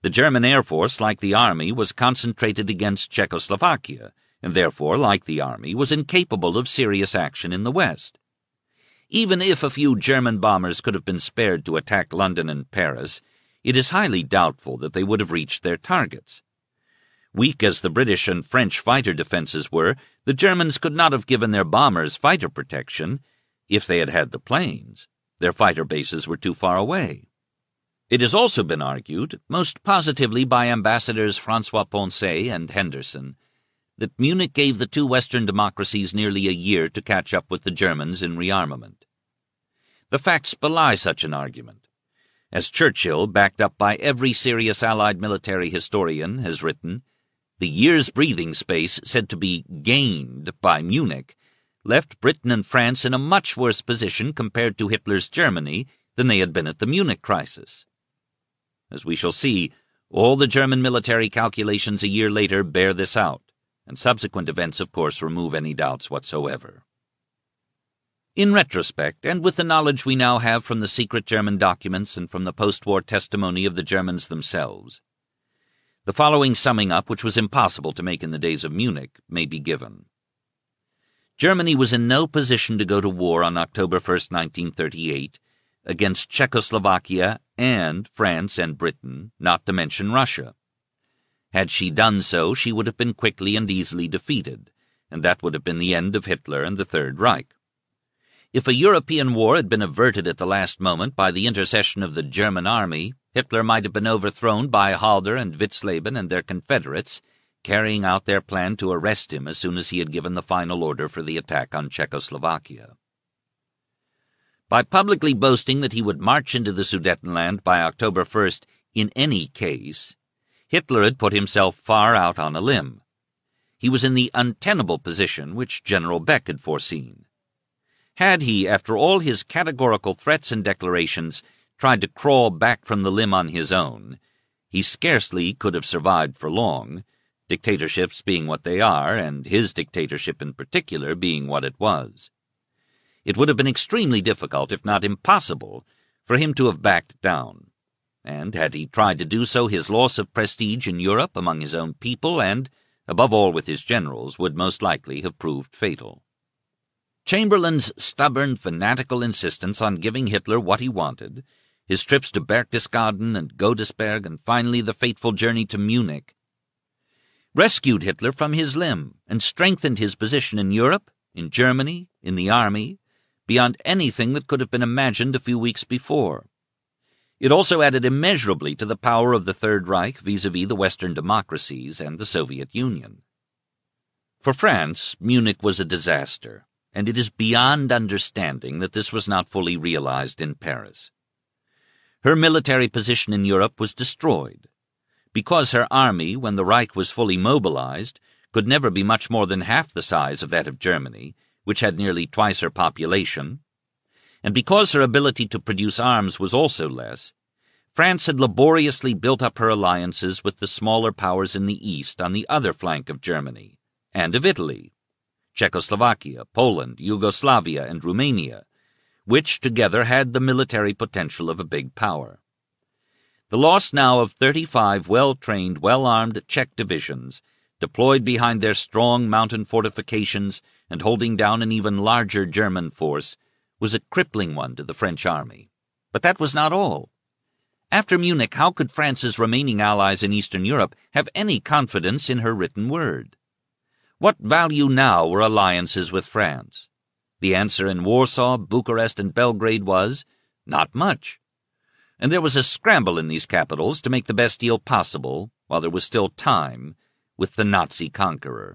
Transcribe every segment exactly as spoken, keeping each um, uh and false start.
The German Air Force, like the Army, was concentrated against Czechoslovakia, and therefore, like the Army, was incapable of serious action in the West. Even if a few German bombers could have been spared to attack London and Paris, it is highly doubtful that they would have reached their targets. Weak as the British and French fighter defenses were, the Germans could not have given their bombers fighter protection if they had had the planes. Their fighter bases were too far away. It has also been argued, most positively by Ambassadors François Poncet and Henderson, that Munich gave the two Western democracies nearly a year to catch up with the Germans in rearmament. The facts belie such an argument. As Churchill, backed up by every serious Allied military historian, has written, the year's breathing space said to be gained by Munich left Britain and France in a much worse position compared to Hitler's Germany than they had been at the Munich crisis. As we shall see, all the German military calculations a year later bear this out, and subsequent events, of course, remove any doubts whatsoever. In retrospect, and with the knowledge we now have from the secret German documents and from the post-war testimony of the Germans themselves, the following summing up, which was impossible to make in the days of Munich, may be given. Germany was in no position to go to war on October first, nineteen thirty-eight, against Czechoslovakia and France and Britain, not to mention Russia. Had she done so, she would have been quickly and easily defeated, and that would have been the end of Hitler and the Third Reich. If a European war had been averted at the last moment by the intercession of the German army, Hitler might have been overthrown by Halder and Witzleben and their confederates, carrying out their plan to arrest him as soon as he had given the final order for the attack on Czechoslovakia. By publicly boasting that he would march into the Sudetenland by October first in any case, Hitler had put himself far out on a limb. He was in the untenable position which General Beck had foreseen. Had he, after all his categorical threats and declarations, tried to crawl back from the limb on his own, he scarcely could have survived for long, dictatorships being what they are, and his dictatorship in particular being what it was. It would have been extremely difficult, if not impossible, for him to have backed down, and had he tried to do so, his loss of prestige in Europe among his own people and, above all with his generals, would most likely have proved fatal. Chamberlain's stubborn, fanatical insistence on giving Hitler what he wanted, his trips to Berchtesgaden and Godesberg, and finally the fateful journey to Munich, rescued Hitler from his limb and strengthened his position in Europe, in Germany, in the army, beyond anything that could have been imagined a few weeks before. It also added immeasurably to the power of the Third Reich vis-à-vis the Western democracies and the Soviet Union. For France, Munich was a disaster, and it is beyond understanding that this was not fully realized in Paris. Her military position in Europe was destroyed, because her army, when the Reich was fully mobilized, could never be much more than half the size of that of Germany, which had nearly twice her population, and because her ability to produce arms was also less, France had laboriously built up her alliances with the smaller powers in the east on the other flank of Germany, and of Italy, Czechoslovakia, Poland, Yugoslavia, and Romania, which together had the military potential of a big power. The loss now of thirty-five well-trained, well-armed Czech divisions, deployed behind their strong mountain fortifications and holding down an even larger German force, was a crippling one to the French army. But that was not all. After Munich, how could France's remaining allies in Eastern Europe have any confidence in her written word? What value now were alliances with France? The answer in Warsaw, Bucharest, and Belgrade was, not much. And there was a scramble in these capitals to make the best deal possible, while there was still time, with the Nazi conqueror.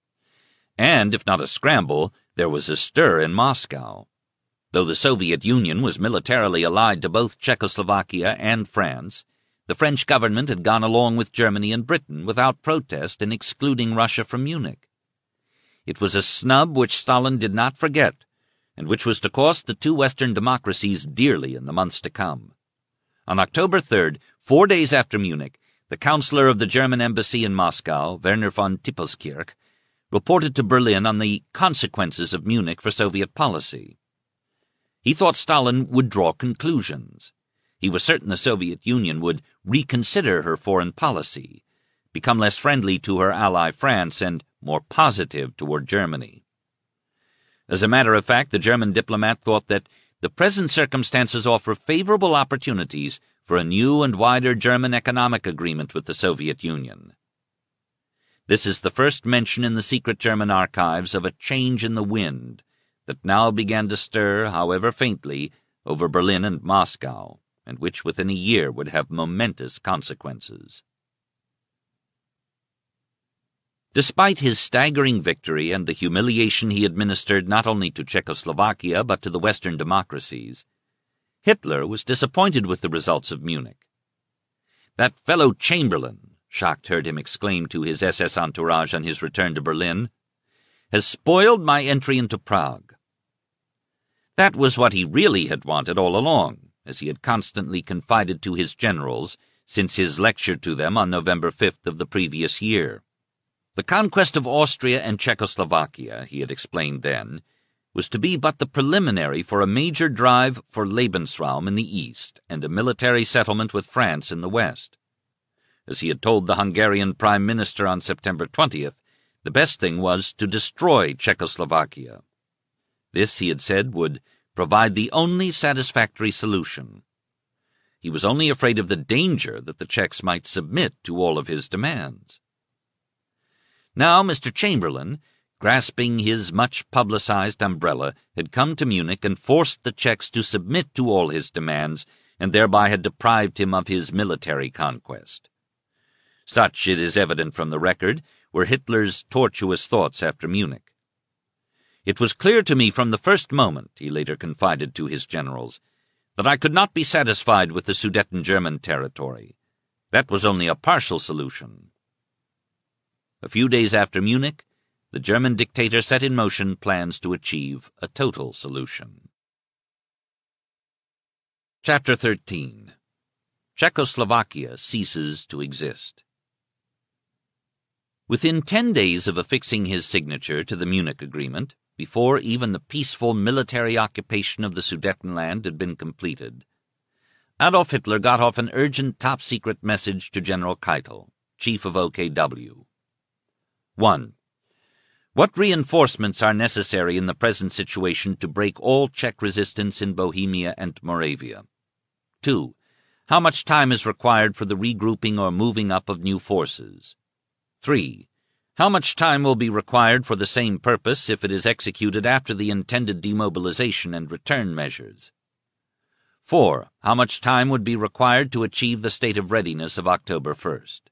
And, if not a scramble, there was a stir in Moscow. Though the Soviet Union was militarily allied to both Czechoslovakia and France, the French government had gone along with Germany and Britain without protest in excluding Russia from Munich. It was a snub which Stalin did not forget, and which was to cost the two Western democracies dearly in the months to come. On October third, four days after Munich, the counselor of the German embassy in Moscow, Werner von Tippelskirch, reported to Berlin on the consequences of Munich for Soviet policy. He thought Stalin would draw conclusions. He was certain the Soviet Union would reconsider her foreign policy, become less friendly to her ally France, and more positive toward Germany. As a matter of fact, the German diplomat thought that the present circumstances offer favorable opportunities for a new and wider German economic agreement with the Soviet Union. This is the first mention in the secret German archives of a change in the wind that now began to stir, however faintly, over Berlin and Moscow, and which within a year would have momentous consequences. Despite his staggering victory and the humiliation he administered not only to Czechoslovakia but to the Western democracies, Hitler was disappointed with the results of Munich. "That fellow Chamberlain," Schacht heard him exclaim to his S S entourage on his return to Berlin, "has spoiled my entry into Prague." That was what he really had wanted all along, as he had constantly confided to his generals since his lecture to them on November fifth of the previous year. The conquest of Austria and Czechoslovakia, he had explained then, was to be but the preliminary for a major drive for Lebensraum in the east and a military settlement with France in the west. As he had told the Hungarian Prime Minister on September twentieth, the best thing was to destroy Czechoslovakia. This, he had said, would provide the only satisfactory solution. He was only afraid of the danger that the Czechs might submit to all of his demands. Now Mister Chamberlain, grasping his much-publicized umbrella, had come to Munich and forced the Czechs to submit to all his demands, and thereby had deprived him of his military conquest. Such, it is evident from the record, were Hitler's tortuous thoughts after Munich. "It was clear to me from the first moment," he later confided to his generals, "that I could not be satisfied with the Sudeten German territory. That was only a partial solution." A few days after Munich, the German dictator set in motion plans to achieve a total solution. Chapter thirteen. Czechoslovakia ceases to exist. Within ten days of affixing his signature to the Munich Agreement, before even the peaceful military occupation of the Sudetenland had been completed, Adolf Hitler got off an urgent top-secret message to General Keitel, chief of O K W. one. What reinforcements are necessary in the present situation to break all Czech resistance in Bohemia and Moravia? two. How much time is required for the regrouping or moving up of new forces? three. How much time will be required for the same purpose if it is executed after the intended demobilization and return measures? four. How much time would be required to achieve the state of readiness of October first?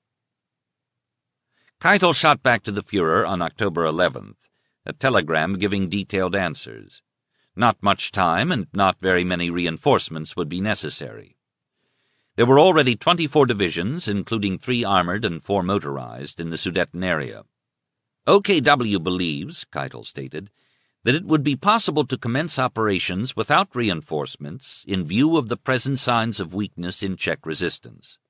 Keitel shot back to the Führer on October eleventh, a telegram giving detailed answers. Not much time and not very many reinforcements would be necessary. There were already twenty-four divisions, including three armored and four motorized, in the Sudeten area. O K W believes, Keitel stated, that it would be possible to commence operations without reinforcements in view of the present signs of weakness in Czech resistance.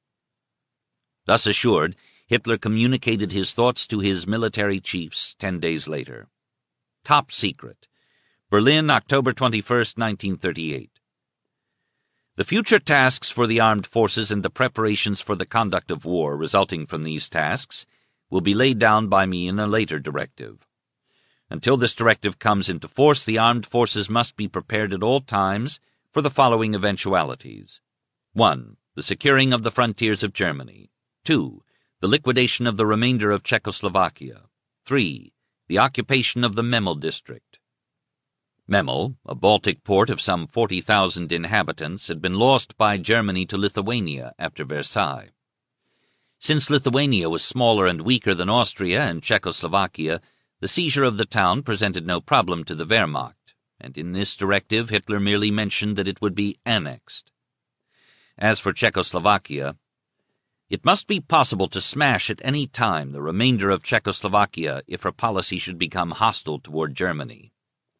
Thus assured, Hitler communicated his thoughts to his military chiefs ten days later. Top secret. Berlin, October twenty-first, nineteen thirty-eight. The future tasks for the armed forces and the preparations for the conduct of war resulting from these tasks will be laid down by me in a later directive. Until this directive comes into force, the armed forces must be prepared at all times for the following eventualities. one. The securing of the frontiers of Germany. two. The liquidation of the remainder of Czechoslovakia. three. The occupation of the Memel district. Memel, a Baltic port of some forty thousand inhabitants, had been lost by Germany to Lithuania after Versailles. Since Lithuania was smaller and weaker than Austria and Czechoslovakia, the seizure of the town presented no problem to the Wehrmacht, and in this directive Hitler merely mentioned that it would be annexed. As for Czechoslovakia, it must be possible to smash at any time the remainder of Czechoslovakia if her policy should become hostile toward Germany.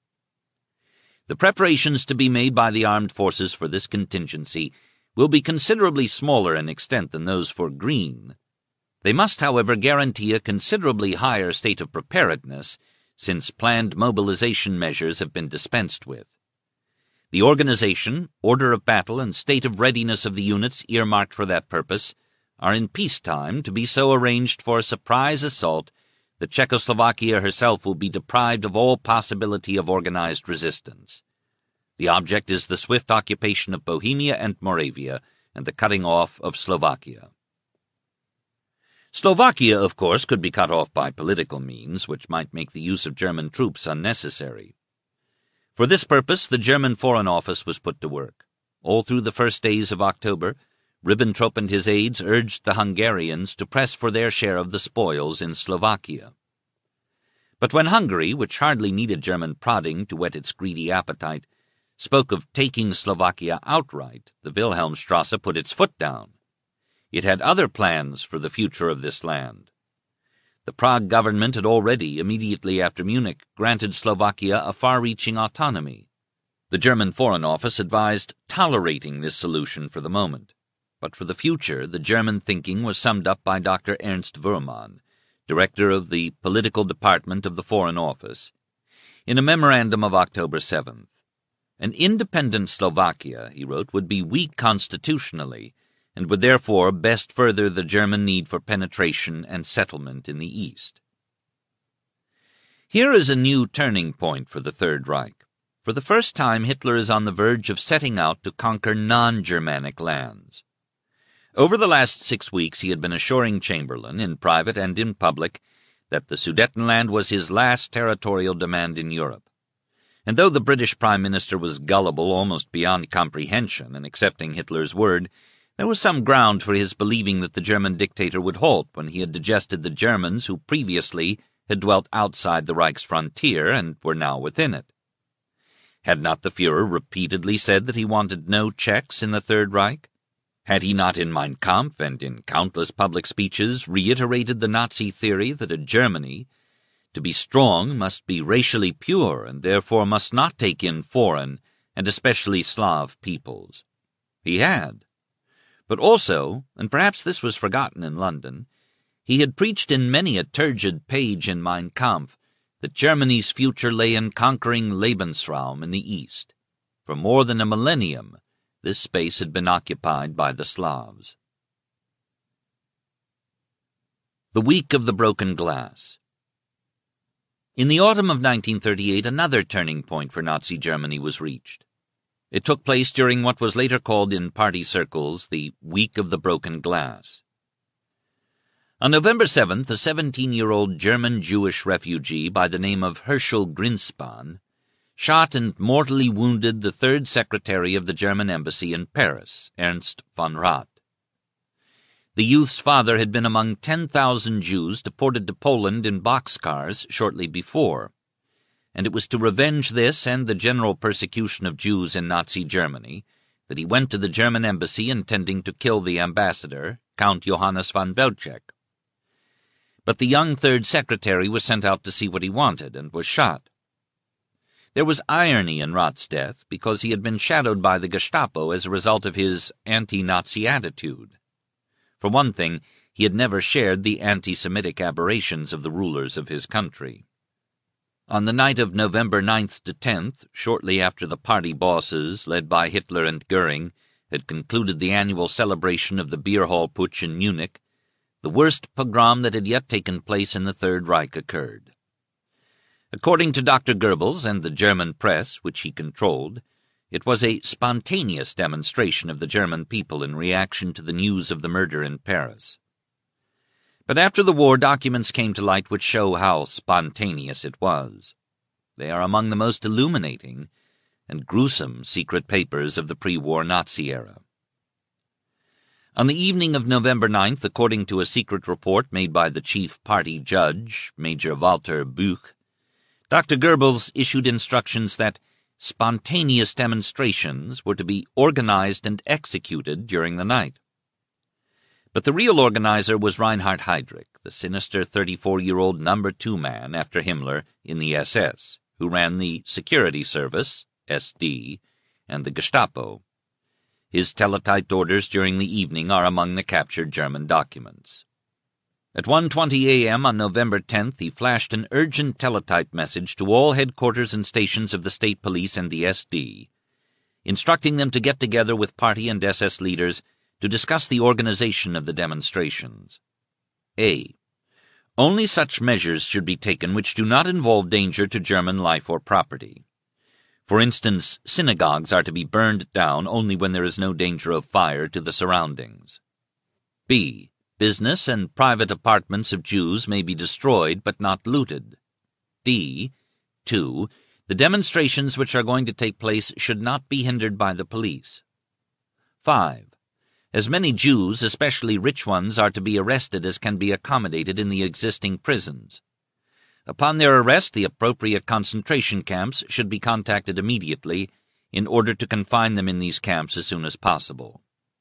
The preparations to be made by the armed forces for this contingency will be considerably smaller in extent than those for Green. They must, however, guarantee a considerably higher state of preparedness, since planned mobilization measures have been dispensed with. The organization, order of battle, and state of readiness of the units earmarked for that purpose are in peacetime to be so arranged for a surprise assault that Czechoslovakia herself will be deprived of all possibility of organized resistance. The object is the swift occupation of Bohemia and Moravia and the cutting off of Slovakia. Slovakia, of course, could be cut off by political means, which might make the use of German troops unnecessary. For this purpose, the German Foreign Office was put to work. All through the first days of October, Ribbentrop and his aides urged the Hungarians to press for their share of the spoils in Slovakia. But when Hungary, which hardly needed German prodding to whet its greedy appetite, spoke of taking Slovakia outright, the Wilhelmstrasse put its foot down. It had other plans for the future of this land. The Prague government had already, immediately after Munich, granted Slovakia a far-reaching autonomy. The German Foreign Office advised tolerating this solution for the moment. But for the future, the German thinking was summed up by Doctor Ernst Wurmann, director of the Political Department of the Foreign Office, in a memorandum of October seventh. An independent Slovakia, he wrote, would be weak constitutionally, and would therefore best further the German need for penetration and settlement in the East. Here is a new turning point for the Third Reich. For the first time, Hitler is on the verge of setting out to conquer non-Germanic lands. Over the last six weeks he had been assuring Chamberlain, in private and in public, that the Sudetenland was his last territorial demand in Europe. And though the British Prime Minister was gullible almost beyond comprehension in accepting Hitler's word, there was some ground for his believing that the German dictator would halt when he had digested the Germans who previously had dwelt outside the Reich's frontier and were now within it. Had not the Führer repeatedly said that he wanted no Czechs in the Third Reich? Had he not in Mein Kampf and in countless public speeches reiterated the Nazi theory that a Germany, to be strong, must be racially pure and therefore must not take in foreign, and especially Slav peoples? He had. But also, and perhaps this was forgotten in London, he had preached in many a turgid page in Mein Kampf that Germany's future lay in conquering Lebensraum in the East. For more than a millennium, this space had been occupied by the Slavs. The Week of the Broken Glass. In the autumn of nineteen thirty-eight, another turning point for Nazi Germany was reached. It took place during what was later called in party circles the Week of the Broken Glass. On November seventh, a seventeen-year-old German-Jewish refugee by the name of Herschel Grinspan shot and mortally wounded the third secretary of the German embassy in Paris, Ernst von Rath. The youth's father had been among ten thousand Jews deported to Poland in boxcars shortly before, and it was to revenge this and the general persecution of Jews in Nazi Germany that he went to the German embassy intending to kill the ambassador, Count Johannes von Welczek. But the young third secretary was sent out to see what he wanted and was shot. There was irony in Rath's death because he had been shadowed by the Gestapo as a result of his anti-Nazi attitude. For one thing, he had never shared the anti-Semitic aberrations of the rulers of his country. On the night of November ninth to tenth, shortly after the party bosses, led by Hitler and Goering, had concluded the annual celebration of the beer hall putsch in Munich, the worst pogrom that had yet taken place in the Third Reich occurred. According to Doctor Goebbels and the German press, which he controlled, it was a spontaneous demonstration of the German people in reaction to the news of the murder in Paris. But after the war, documents came to light which show how spontaneous it was. They are among the most illuminating and gruesome secret papers of the pre-war Nazi era. On the evening of November ninth, according to a secret report made by the chief party judge, Major Walter Buch, Doctor Goebbels issued instructions that spontaneous demonstrations were to be organized and executed during the night. But the real organizer was Reinhard Heydrich, the sinister thirty-four-year-old number two man after Himmler in the S S, who ran the Security Service, S D, and the Gestapo. His teletyped orders during the evening are among the captured German documents. At one twenty a m on November tenth, he flashed an urgent teletype message to all headquarters and stations of the State Police and the S D, instructing them to get together with party and S S leaders to discuss the organization of the demonstrations. A. Only such measures should be taken which do not involve danger to German life or property. For instance, synagogues are to be burned down only when there is no danger of fire to the surroundings. B. Business and private apartments of Jews may be destroyed but not looted. D. two. The demonstrations which are going to take place should not be hindered by the police. five. As many Jews, especially rich ones, are to be arrested as can be accommodated in the existing prisons. Upon their arrest, the appropriate concentration camps should be contacted immediately in order to confine them in these camps as soon as possible.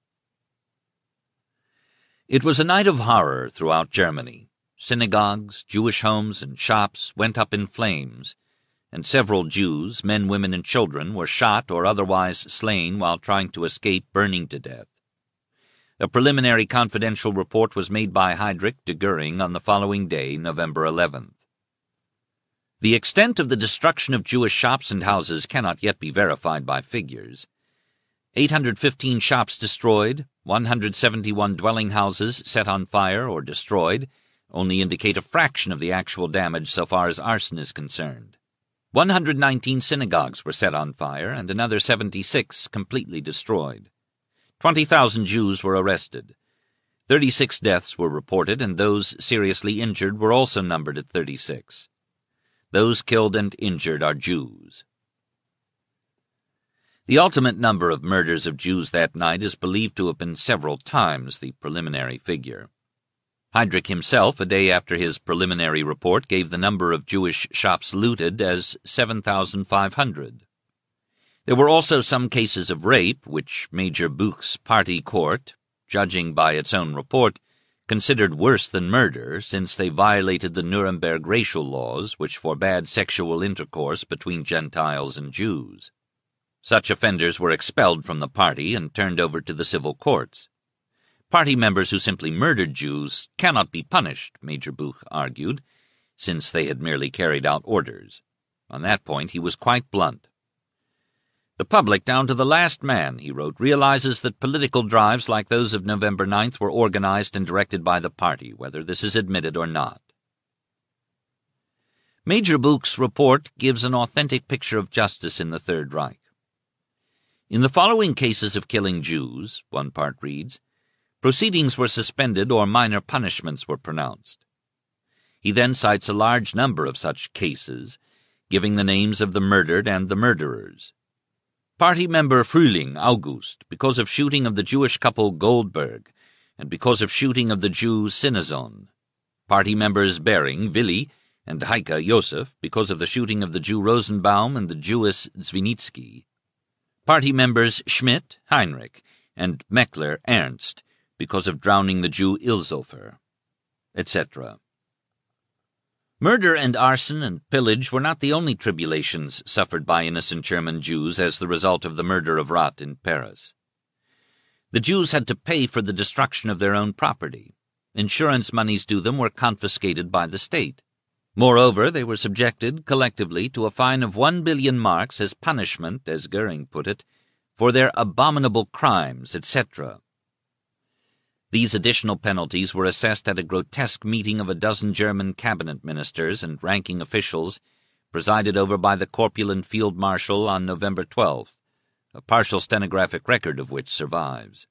It was a night of horror throughout Germany. Synagogues, Jewish homes, and shops went up in flames, and several Jews, men, women, and children, were shot or otherwise slain while trying to escape burning to death. A preliminary confidential report was made by Heydrich de Göring on the following day, November eleventh. The extent of the destruction of Jewish shops and houses cannot yet be verified by figures. eight hundred fifteen shops destroyed, one hundred seventy-one dwelling houses set on fire or destroyed, only indicate a fraction of the actual damage so far as arson is concerned. one hundred nineteen synagogues were set on fire, and another seventy-six completely destroyed. twenty thousand Jews were arrested. thirty-six deaths were reported, and those seriously injured were also numbered at thirty-six. Those killed and injured are Jews. The ultimate number of murders of Jews that night is believed to have been several times the preliminary figure. Heydrich himself, a day after his preliminary report, gave the number of Jewish shops looted as seven thousand five hundred. There were also some cases of rape, which Major Buch's party court, judging by its own report, considered worse than murder, since they violated the Nuremberg racial laws, which forbade sexual intercourse between Gentiles and Jews. Such offenders were expelled from the party and turned over to the civil courts. Party members who simply murdered Jews cannot be punished, Major Buch argued, since they had merely carried out orders. On that point he was quite blunt. The public, down to the last man, he wrote, realizes that political drives like those of November ninth were organized and directed by the party, whether this is admitted or not. Major Buch's report gives an authentic picture of justice in the Third Reich. In the following cases of killing Jews, one part reads, proceedings were suspended or minor punishments were pronounced. He then cites a large number of such cases, giving the names of the murdered and the murderers. Party member Frühling, August, because of shooting of the Jewish couple Goldberg, and because of shooting of the Jew Sinazon. Party members Bering, Willi, and Heike, Josef, because of the shooting of the Jew Rosenbaum and the Jewess Zwinitsky. Party members Schmidt, Heinrich, and Meckler, Ernst, because of drowning the Jew Ilshofer, et cetera. Murder and arson and pillage were not the only tribulations suffered by innocent German Jews as the result of the murder of Rath in Paris. The Jews had to pay for the destruction of their own property. Insurance moneys due them were confiscated by the state. Moreover, they were subjected, collectively, to a fine of one billion marks as punishment, as Göring put it, for their abominable crimes, et cetera. These additional penalties were assessed at a grotesque meeting of a dozen German cabinet ministers and ranking officials, presided over by the corpulent field marshal on November twelfth, a partial stenographic record of which survives.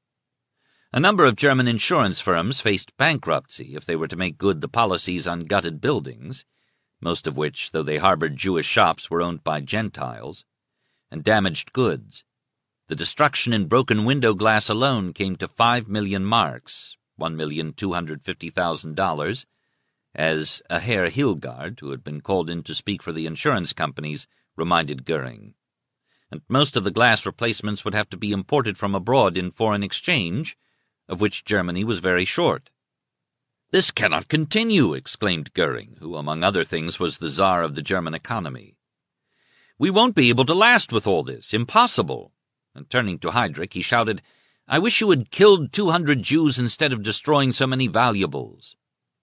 A number of German insurance firms faced bankruptcy if they were to make good the policies on gutted buildings, most of which, though they harbored Jewish shops, were owned by Gentiles, and damaged goods. The destruction in broken window glass alone came to five million marks, one million two hundred fifty thousand dollars, as a Herr Hilgard, who had been called in to speak for the insurance companies, reminded Göring. And most of the glass replacements would have to be imported from abroad in foreign exchange, of which Germany was very short. "This cannot continue," exclaimed Göring, who, among other things, was the Tsar of the German economy. "We won't be able to last with all this. Impossible." And turning to Heydrich, he shouted, "I wish you had killed two hundred Jews instead of destroying so many valuables."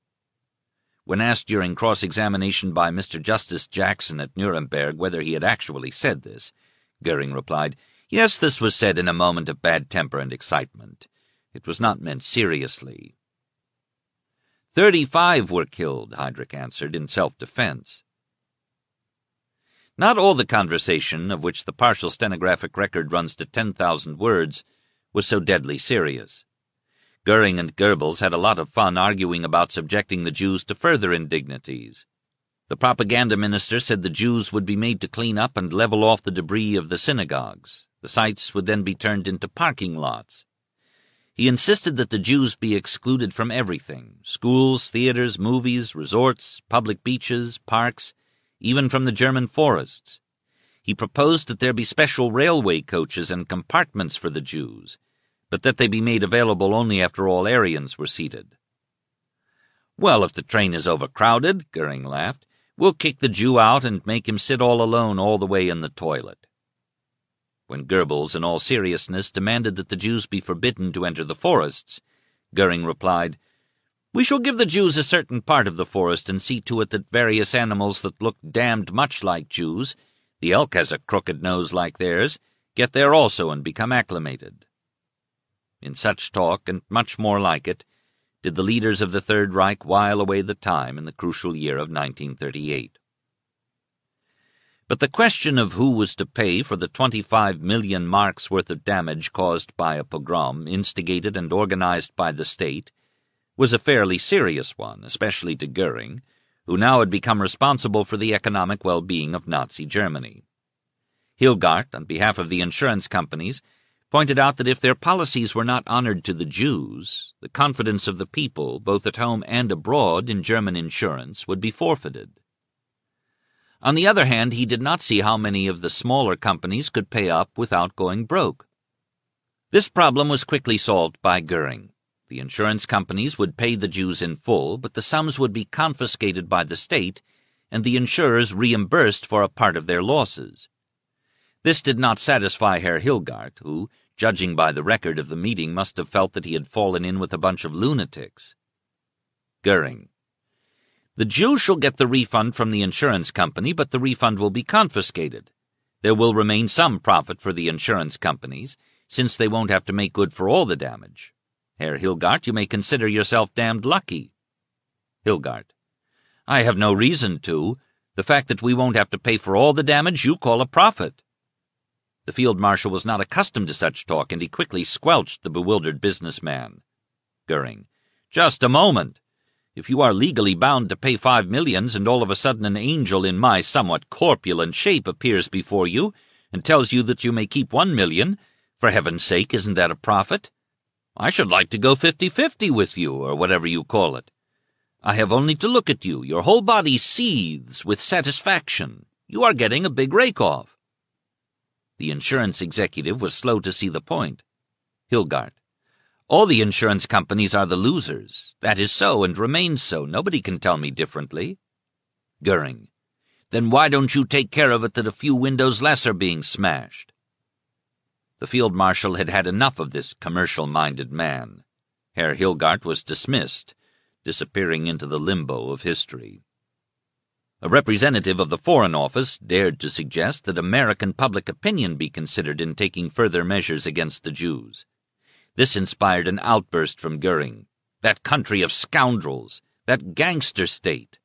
When asked during cross-examination by Mister Justice Jackson at Nuremberg whether he had actually said this, Göring replied, Yes, this was said in a moment of bad temper and excitement. It was not meant seriously. Thirty-five were killed, Heydrich answered, in self-defense. Not all the conversation, of which the partial stenographic record runs to ten thousand words, was so deadly serious. Goering and Goebbels had a lot of fun arguing about subjecting the Jews to further indignities. The propaganda minister said the Jews would be made to clean up and level off the debris of the synagogues. The sites would then be turned into parking lots. He insisted that the Jews be excluded from everything: schools, theaters, movies, resorts, public beaches, parks, even from the German forests. He proposed that there be special railway coaches and compartments for the Jews, but that they be made available only after all Aryans were seated. "Well, if the train is overcrowded," Goering laughed, "we'll kick the Jew out and make him sit all alone all the way in the toilet." When Goebbels, in all seriousness, demanded that the Jews be forbidden to enter the forests, Goering replied, "We shall give the Jews a certain part of the forest and see to it that various animals that look damned much like Jews, the elk has a crooked nose like theirs, get there also and become acclimated." In such talk, and much more like it, did the leaders of the Third Reich while away the time in the crucial year of nineteen thirty-eight. But the question of who was to pay for the twenty-five million marks worth of damage caused by a pogrom instigated and organized by the state was a fairly serious one, especially to Goering, who now had become responsible for the economic well-being of Nazi Germany. Hilgart, on behalf of the insurance companies, pointed out that if their policies were not honored to the Jews, the confidence of the people, both at home and abroad, in German insurance would be forfeited. On the other hand, he did not see how many of the smaller companies could pay up without going broke. This problem was quickly solved by Goering. The insurance companies would pay the Jews in full, but the sums would be confiscated by the state, and the insurers reimbursed for a part of their losses. This did not satisfy Herr Hilgart, who, judging by the record of the meeting, must have felt that he had fallen in with a bunch of lunatics. Goering: "The Jew shall get the refund from the insurance company, but the refund will be confiscated. There will remain some profit for the insurance companies, since they won't have to make good for all the damage. Herr Hilgart, you may consider yourself damned lucky." Hilgart: "I have no reason to. The fact that we won't have to pay for all the damage you call a profit." The field marshal was not accustomed to such talk, and he quickly squelched the bewildered businessman. Goering: "Just a moment. If you are legally bound to pay five millions, and all of a sudden an angel in my somewhat corpulent shape appears before you and tells you that you may keep one million, for heaven's sake, isn't that a profit? I should like to go fifty-fifty with you, or whatever you call it. I have only to look at you. Your whole body seethes with satisfaction. You are getting a big rake-off." The insurance executive was slow to see the point. Hilgart: "All the insurance companies are the losers. That is so, and remains so. Nobody can tell me differently." Goering: "Then why don't you take care of it that a few windows less are being smashed?" The field marshal had had enough of this commercial-minded man. Herr Hilgart was dismissed, disappearing into the limbo of history. A representative of the Foreign Office dared to suggest that American public opinion be considered in taking further measures against the Jews. This inspired an outburst from Goering. That country of scoundrels! That gangster state!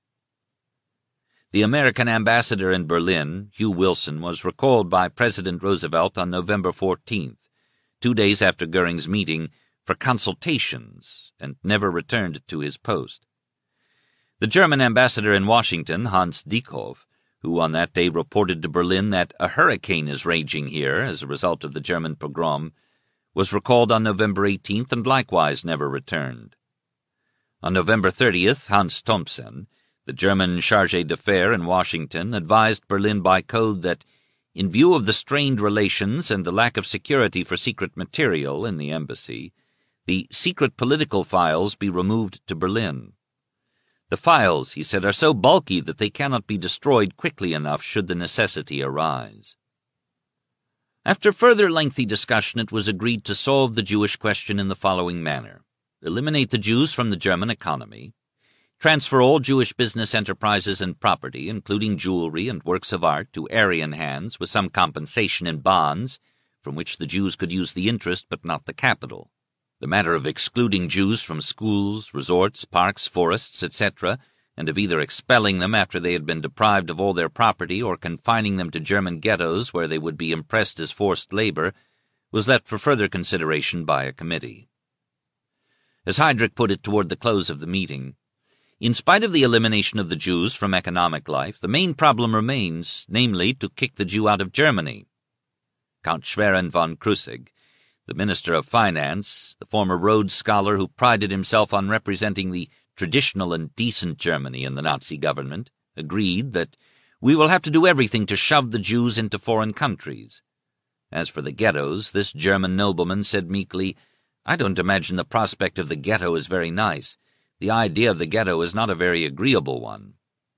The American ambassador in Berlin, Hugh Wilson, was recalled by President Roosevelt on November fourteenth, two days after Goering's meeting, for consultations, and never returned to his post. The German ambassador in Washington, Hans Diekhoff, who on that day reported to Berlin that a hurricane is raging here as a result of the German pogrom, was recalled on November eighteenth and likewise never returned. On November thirtieth, Hans Thompson, the German chargé d'affaires in Washington, advised Berlin by code that, in view of the strained relations and the lack of security for secret material in the embassy, the secret political files be removed to Berlin. The files, he said, are so bulky that they cannot be destroyed quickly enough should the necessity arise. After further lengthy discussion, it was agreed to solve the Jewish question in the following manner: eliminate the Jews from the German economy, transfer all Jewish business enterprises and property, including jewelry and works of art, to Aryan hands with some compensation in bonds, from which the Jews could use the interest but not the capital. The matter of excluding Jews from schools, resorts, parks, forests, et cetera, and of either expelling them after they had been deprived of all their property or confining them to German ghettos where they would be impressed as forced labor, was left for further consideration by a committee. As Heydrich put it toward the close of the meeting, in spite of the elimination of the Jews from economic life, the main problem remains, namely, to kick the Jew out of Germany. Count Schwerin von Kreutzig, the Minister of Finance, the former Rhodes Scholar who prided himself on representing the traditional and decent Germany in the Nazi government, agreed that we will have to do everything to shove the Jews into foreign countries. As for the ghettos, this German nobleman said meekly, "I don't imagine the prospect of the ghetto is very nice. The idea of the ghetto is not a very agreeable one."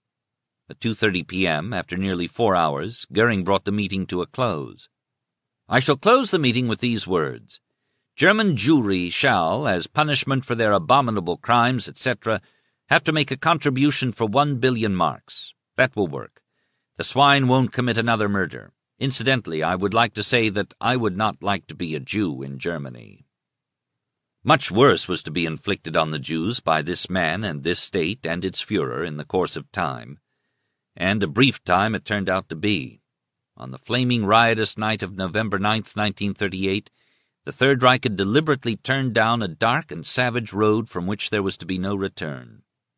At two thirty p.m., after nearly four hours, Goering brought the meeting to a close. "I shall close the meeting with these words. German Jewry shall, as punishment for their abominable crimes, et cetera, have to make a contribution for one billion marks. That will work. The swine won't commit another murder. Incidentally, I would like to say that I would not like to be a Jew in Germany." Much worse was to be inflicted on the Jews by this man and this state and its Führer in the course of time. And a brief time it turned out to be. On the flaming riotous night of November ninth, nineteen thirty-eight, the Third Reich had deliberately turned down a dark and savage road from which there was to be no return.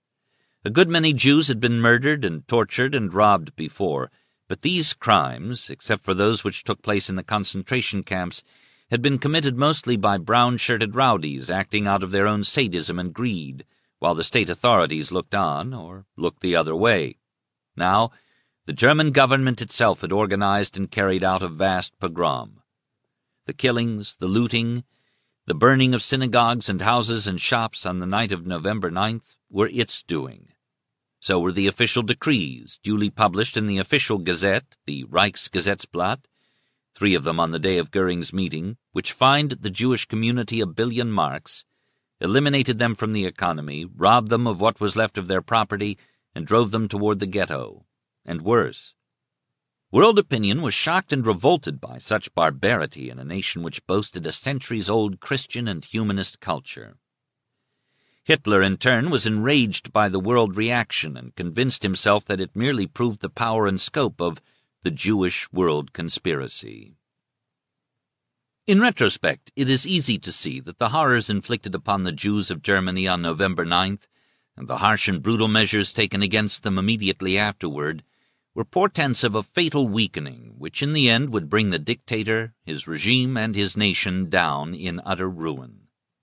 A good many Jews had been murdered and tortured and robbed before, but these crimes, except for those which took place in the concentration camps, had been committed mostly by brown-shirted rowdies acting out of their own sadism and greed, while the state authorities looked on, or looked the other way. Now, the German government itself had organized and carried out a vast pogrom. The killings, the looting, the burning of synagogues and houses and shops on the night of November ninth were its doing. So were the official decrees, duly published in the official gazette, the Reichsgesetzblatt, three of them on the day of Goering's meeting, which fined the Jewish community a billion marks, eliminated them from the economy, robbed them of what was left of their property, and drove them toward the ghetto, and worse. World opinion was shocked and revolted by such barbarity in a nation which boasted a centuries-old Christian and humanist culture. Hitler, in turn, was enraged by the world reaction and convinced himself that it merely proved the power and scope of the Jewish world conspiracy. In retrospect, it is easy to see that the horrors inflicted upon the Jews of Germany on November ninth, and the harsh and brutal measures taken against them immediately afterward, were portents of a fatal weakening, which in the end would bring the dictator, his regime, and his nation down in utter ruin.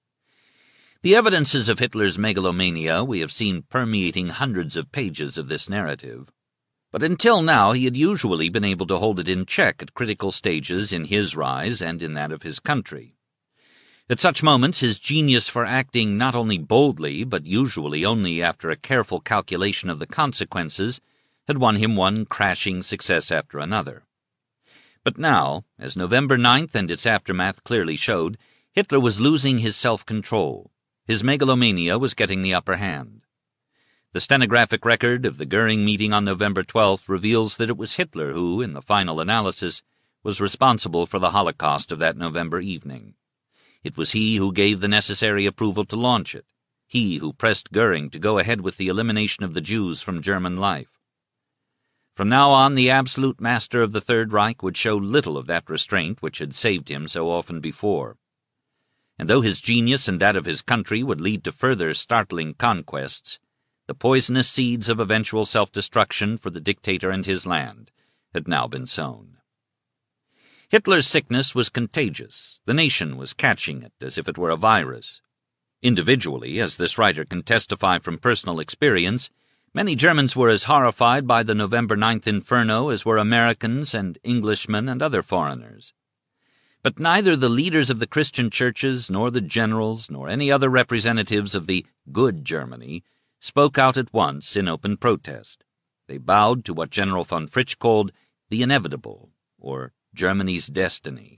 The evidences of Hitler's megalomania we have seen permeating hundreds of pages of this narrative. But until now he had usually been able to hold it in check at critical stages in his rise and in that of his country. At such moments his genius for acting not only boldly, but usually only after a careful calculation of the consequences, had won him one crashing success after another. But now, as November ninth and its aftermath clearly showed, Hitler was losing his self-control. His megalomania was getting the upper hand. The stenographic record of the Goering meeting on November twelfth reveals that it was Hitler who, in the final analysis, was responsible for the Holocaust of that November evening. It was he who gave the necessary approval to launch it, he who pressed Goering to go ahead with the elimination of the Jews from German life. From now on, the absolute master of the Third Reich would show little of that restraint which had saved him so often before. And though his genius and that of his country would lead to further startling conquests, the poisonous seeds of eventual self-destruction for the dictator and his land had now been sown. Hitler's sickness was contagious. The nation was catching it as if it were a virus. Individually, as this writer can testify from personal experience, many Germans were as horrified by the November ninth inferno as were Americans and Englishmen and other foreigners. But neither the leaders of the Christian churches, nor the generals, nor any other representatives of the good Germany spoke out at once in open protest. They bowed to what General von Fritsch called the inevitable, or Germany's destiny.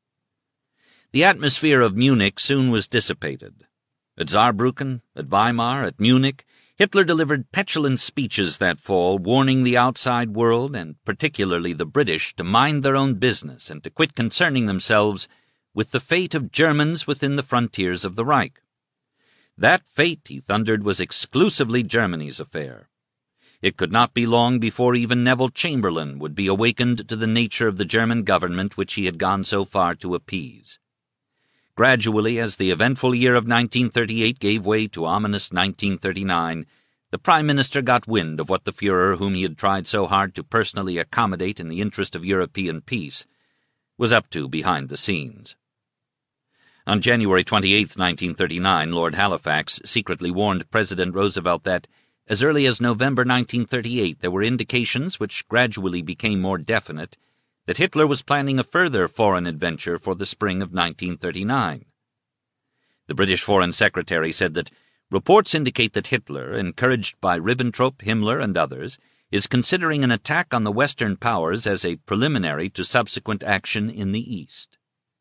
The atmosphere of Munich soon was dissipated. At Saarbrücken, at Weimar, at Munich, Hitler delivered petulant speeches that fall, warning the outside world, and particularly the British, to mind their own business and to quit concerning themselves with the fate of Germans within the frontiers of the Reich. That fate, he thundered, was exclusively Germany's affair. It could not be long before even Neville Chamberlain would be awakened to the nature of the German government which he had gone so far to appease. Gradually, as the eventful year of nineteen thirty-eight gave way to ominous nineteen thirty-nine, the Prime Minister got wind of what the Führer, whom he had tried so hard to personally accommodate in the interest of European peace, was up to behind the scenes. On January twenty-eighth, nineteen thirty-nine, Lord Halifax secretly warned President Roosevelt that, as early as November nineteen thirty-eight, there were indications, which gradually became more definite, that Hitler was planning a further foreign adventure for the spring of nineteen thirty-nine. The British Foreign Secretary said that reports indicate that Hitler, encouraged by Ribbentrop, Himmler, and others, is considering an attack on the Western powers as a preliminary to subsequent action in the East.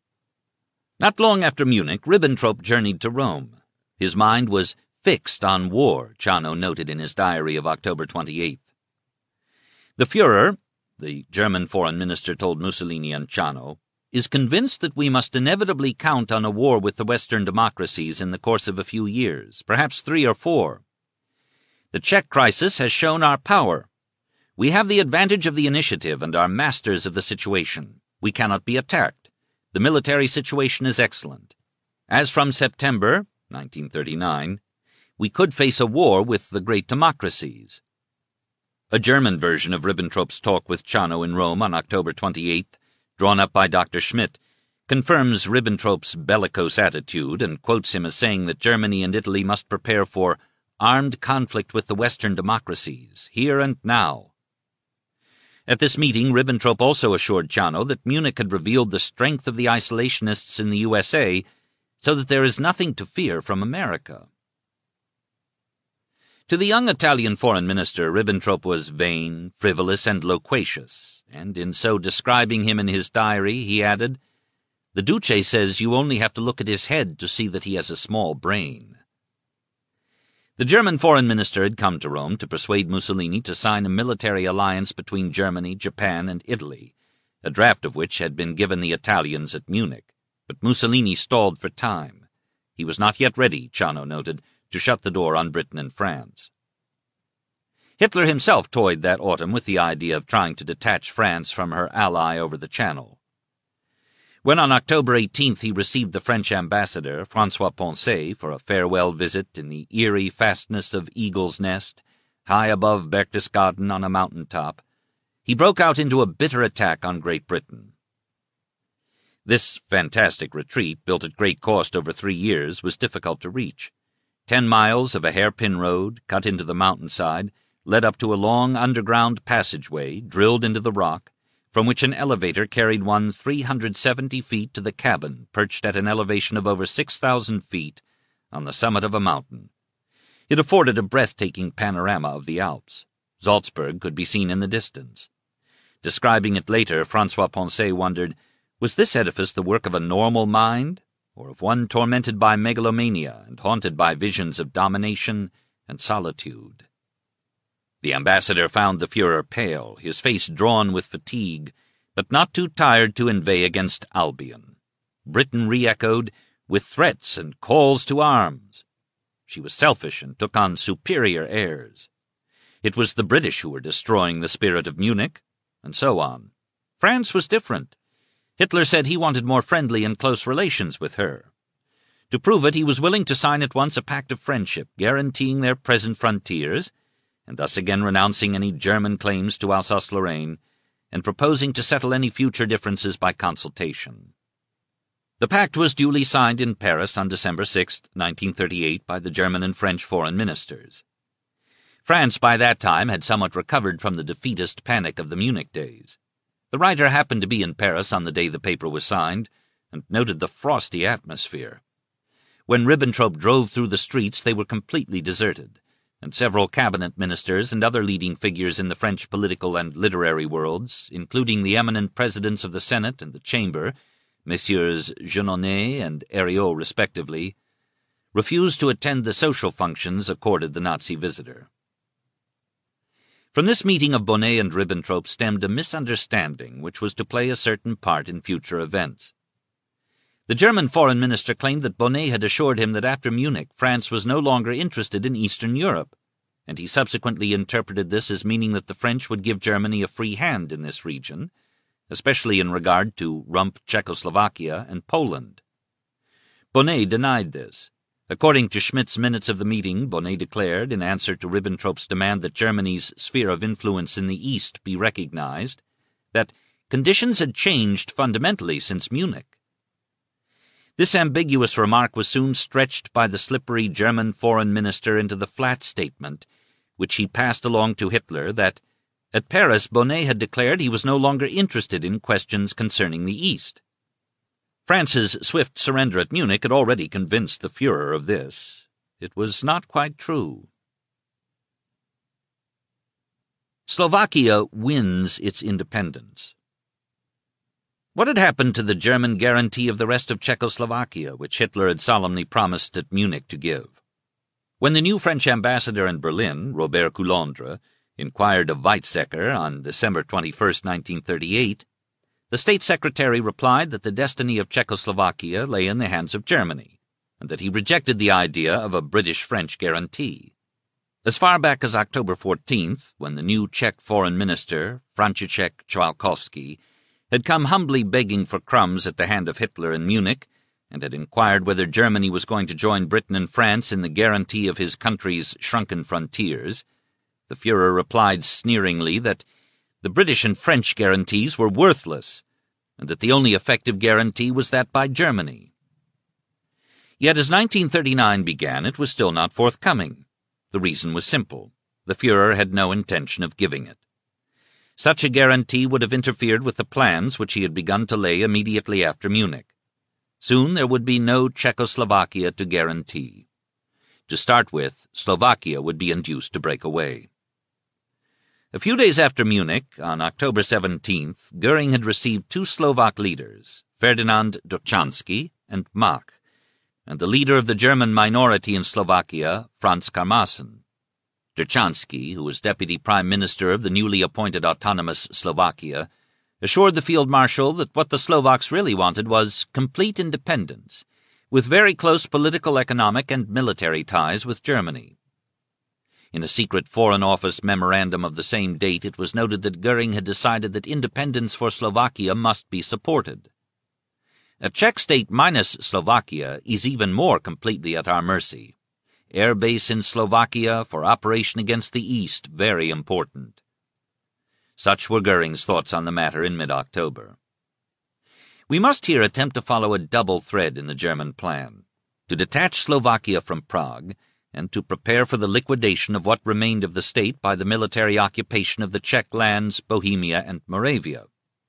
Not long after Munich, Ribbentrop journeyed to Rome. His mind was fixed on war, Ciano noted in his diary of October twenty-eighth. The Führer, the German foreign minister told Mussolini and Ciano, is convinced that we must inevitably count on a war with the Western democracies in the course of a few years, perhaps three or four. The Czech crisis has shown our power. We have the advantage of the initiative and are masters of the situation. We cannot be attacked. The military situation is excellent. As from September nineteen thirty-nine, we could face a war with the great democracies. A German version of Ribbentrop's talk with Ciano in Rome on October twenty-eighth, drawn up by Doctor Schmidt, confirms Ribbentrop's bellicose attitude and quotes him as saying that Germany and Italy must prepare for armed conflict with the Western democracies, here and now. At this meeting, Ribbentrop also assured Ciano that Munich had revealed the strength of the isolationists in the U S A, so that there is nothing to fear from America. To the young Italian foreign minister, Ribbentrop was vain, frivolous, and loquacious, and in so describing him in his diary, he added, "The Duce says you only have to look at his head to see that he has a small brain." The German foreign minister had come to Rome to persuade Mussolini to sign a military alliance between Germany, Japan, and Italy, a draft of which had been given the Italians at Munich, but Mussolini stalled for time. He was not yet ready, Ciano noted, to shut the door on Britain and France. Hitler himself toyed that autumn with the idea of trying to detach France from her ally over the Channel. When on October eighteenth he received the French ambassador, François Poncet, for a farewell visit in the eerie fastness of Eagle's Nest, high above Berchtesgaden on a mountain top, he broke out into a bitter attack on Great Britain. This fantastic retreat, built at great cost over three years, was difficult to reach. Ten miles of a hairpin road, cut into the mountainside, led up to a long underground passageway drilled into the rock, from which an elevator carried one three hundred seventy feet to the cabin, perched at an elevation of over six thousand feet on the summit of a mountain. It afforded a breathtaking panorama of the Alps. Salzburg could be seen in the distance. Describing it later, François Poncet wondered, was this edifice the work of a normal mind, or of one tormented by megalomania and haunted by visions of domination and solitude? The ambassador found the Führer pale, his face drawn with fatigue, but not too tired to inveigh against Albion. Britain re-echoed with threats and calls to arms. She was selfish and took on superior airs. It was the British who were destroying the spirit of Munich, and so on. France was different. Hitler said he wanted more friendly and close relations with her. To prove it, he was willing to sign at once a pact of friendship, guaranteeing their present frontiers, and thus again renouncing any German claims to Alsace-Lorraine, and proposing to settle any future differences by consultation. The pact was duly signed in Paris on December sixth, nineteen thirty-eight, by the German and French foreign ministers. France by that time had somewhat recovered from the defeatist panic of the Munich days. The writer happened to be in Paris on the day the paper was signed, and noted the frosty atmosphere. When Ribbentrop drove through the streets, they were completely deserted, and several cabinet ministers and other leading figures in the French political and literary worlds, including the eminent presidents of the Senate and the Chamber, Messieurs Genonnet and Herriot respectively, refused to attend the social functions accorded the Nazi visitor. From this meeting of Bonnet and Ribbentrop stemmed a misunderstanding which was to play a certain part in future events. The German foreign minister claimed that Bonnet had assured him that after Munich, France was no longer interested in Eastern Europe, and he subsequently interpreted this as meaning that the French would give Germany a free hand in this region, especially in regard to rump Czechoslovakia and Poland. Bonnet denied this. According to Schmidt's minutes of the meeting, Bonnet declared, in answer to Ribbentrop's demand that Germany's sphere of influence in the East be recognized, that conditions had changed fundamentally since Munich. This ambiguous remark was soon stretched by the slippery German foreign minister into the flat statement, which he passed along to Hitler, that at Paris Bonnet had declared he was no longer interested in questions concerning the East. France's swift surrender at Munich had already convinced the Führer of this. It was not quite true. Slovakia wins its independence. What had happened to the German guarantee of the rest of Czechoslovakia, which Hitler had solemnly promised at Munich to give? When the new French ambassador in Berlin, Robert Coulondre, inquired of Weizsäcker on December twenty-first, nineteen thirty-eight, the State Secretary replied that the destiny of Czechoslovakia lay in the hands of Germany, and that he rejected the idea of a British-French guarantee. As far back as October fourteenth, when the new Czech foreign minister, František Chvalkovský, had come humbly begging for crumbs at the hand of Hitler in Munich, and had inquired whether Germany was going to join Britain and France in the guarantee of his country's shrunken frontiers, the Führer replied sneeringly that the British and French guarantees were worthless, and that the only effective guarantee was that by Germany. Yet as nineteen thirty-nine began, it was still not forthcoming. The reason was simple. The Führer had no intention of giving it. Such a guarantee would have interfered with the plans which he had begun to lay immediately after Munich. Soon there would be no Czechoslovakia to guarantee. To start with, Slovakia would be induced to break away. A few days after Munich, on October seventeenth, Göring had received two Slovak leaders, Ferdinand Dochansky and Mach, and the leader of the German minority in Slovakia, Franz Karmasin. Dochansky, who was deputy prime minister of the newly appointed autonomous Slovakia, assured the field marshal that what the Slovaks really wanted was complete independence, with very close political, economic, and military ties with Germany. In a secret Foreign Office memorandum of the same date, it was noted that Göring had decided that independence for Slovakia must be supported. A Czech state minus Slovakia is even more completely at our mercy. Air base in Slovakia for operation against the East, very important. Such were Göring's thoughts on the matter in mid-October. We must here attempt to follow a double thread in the German plan, to detach Slovakia from Prague, and to prepare for the liquidation of what remained of the state by the military occupation of the Czech lands, Bohemia, and Moravia.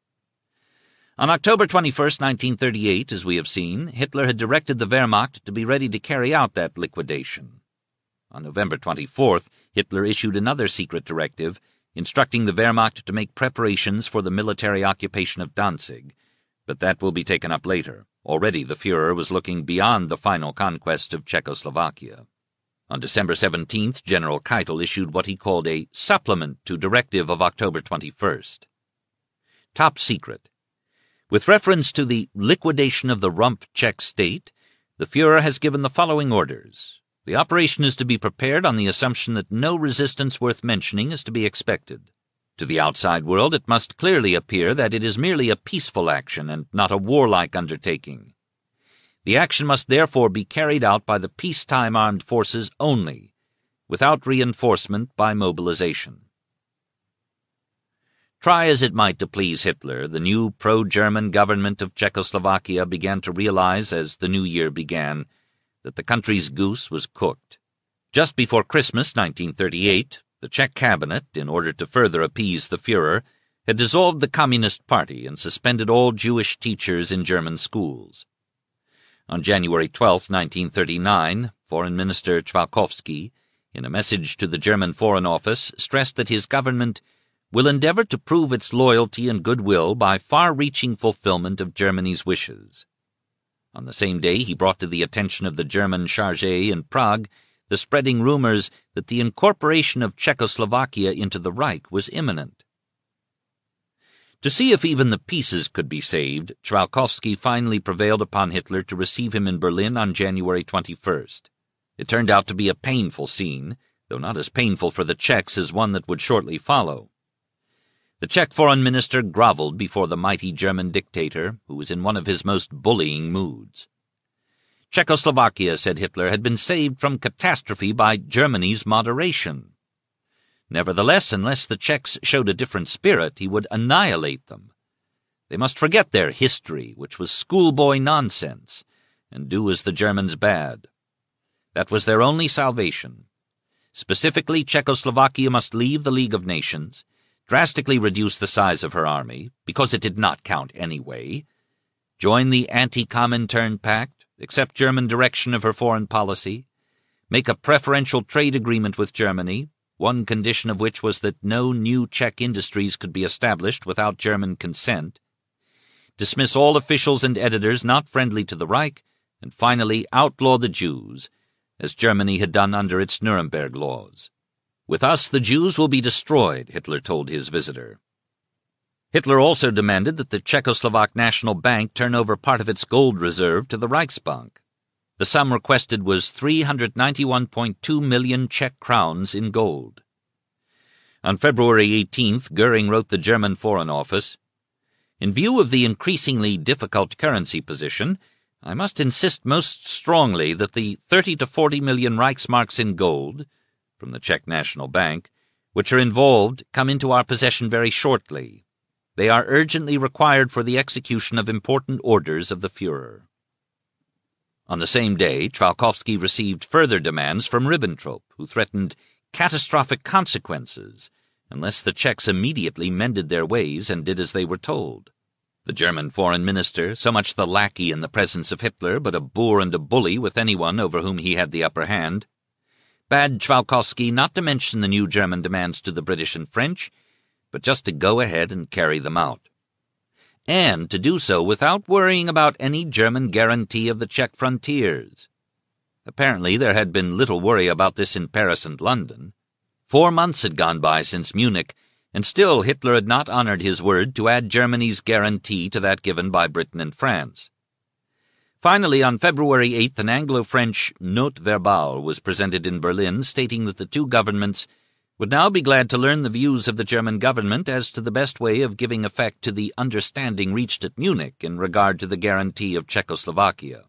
On October twenty-first, nineteen thirty-eight, as we have seen, Hitler had directed the Wehrmacht to be ready to carry out that liquidation. On November twenty-fourth, Hitler issued another secret directive, instructing the Wehrmacht to make preparations for the military occupation of Danzig, but that will be taken up later. Already the Führer was looking beyond the final conquest of Czechoslovakia. On December seventeenth, General Keitel issued what he called a supplement to directive of October twenty-first. Top secret. With reference to the liquidation of the rump Czech state, the Führer has given the following orders. The operation is to be prepared on the assumption that no resistance worth mentioning is to be expected. To the outside world it must clearly appear that it is merely a peaceful action and not a warlike undertaking. The action must therefore be carried out by the peacetime armed forces only, without reinforcement by mobilization. Try as it might to please Hitler, the new pro-German government of Czechoslovakia began to realize, as the new year began, that the country's goose was cooked. Just before Christmas nineteen thirty-eight, the Czech cabinet, in order to further appease the Führer, had dissolved the Communist Party and suspended all Jewish teachers in German schools. On January twelfth, nineteen thirty-nine, Foreign Minister Chvalkovský, in a message to the German Foreign Office, stressed that his government will endeavor to prove its loyalty and goodwill by far-reaching fulfillment of Germany's wishes. On the same day he brought to the attention of the German charge in Prague the spreading rumors that the incorporation of Czechoslovakia into the Reich was imminent. To see if even the pieces could be saved, Trzaskowski finally prevailed upon Hitler to receive him in Berlin on January twenty-first. It turned out to be a painful scene, though not as painful for the Czechs as one that would shortly follow. The Czech foreign minister grovelled before the mighty German dictator, who was in one of his most bullying moods. Czechoslovakia, said Hitler, had been saved from catastrophe by Germany's moderation. Nevertheless, unless the Czechs showed a different spirit, he would annihilate them. They must forget their history, which was schoolboy nonsense, and do as the Germans bade. That was their only salvation. Specifically, Czechoslovakia must leave the League of Nations, drastically reduce the size of her army, because it did not count anyway, join the Anti-Comintern Pact, accept German direction of her foreign policy, make a preferential trade agreement with Germany, one condition of which was that no new Czech industries could be established without German consent, dismiss all officials and editors not friendly to the Reich, and finally outlaw the Jews, as Germany had done under its Nuremberg laws. With us the Jews will be destroyed, Hitler told his visitor. Hitler also demanded that the Czechoslovak National Bank turn over part of its gold reserve to the Reichsbank. The sum requested was three hundred ninety-one point two million Czech crowns in gold. On February eighteenth, Goering wrote the German Foreign Office, "In view of the increasingly difficult currency position, I must insist most strongly that the thirty to forty million Reichsmarks in gold, from the Czech National Bank, which are involved, come into our possession very shortly. They are urgently required for the execution of important orders of the Führer." On the same day, Trzaskowski received further demands from Ribbentrop, who threatened catastrophic consequences unless the Czechs immediately mended their ways and did as they were told. The German foreign minister, so much the lackey in the presence of Hitler, but a boor and a bully with anyone over whom he had the upper hand, bade Trzaskowski not to mention the new German demands to the British and French, but just to go ahead and carry them out, and to do so without worrying about any German guarantee of the Czech frontiers. Apparently there had been little worry about this in Paris and London. Four months had gone by since Munich, and still Hitler had not honored his word to add Germany's guarantee to that given by Britain and France. Finally, on February eighth, an Anglo-French note verbale was presented in Berlin stating that the two governments would now be glad to learn the views of the German government as to the best way of giving effect to the understanding reached at Munich in regard to the guarantee of Czechoslovakia.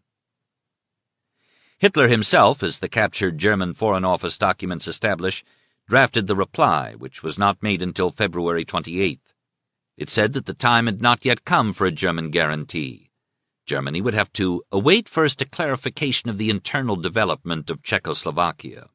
Hitler himself, as the captured German Foreign Office documents establish, drafted the reply, which was not made until February twenty-eighth. It said that the time had not yet come for a German guarantee. Germany would have to await first a clarification of the internal development of Czechoslovakia.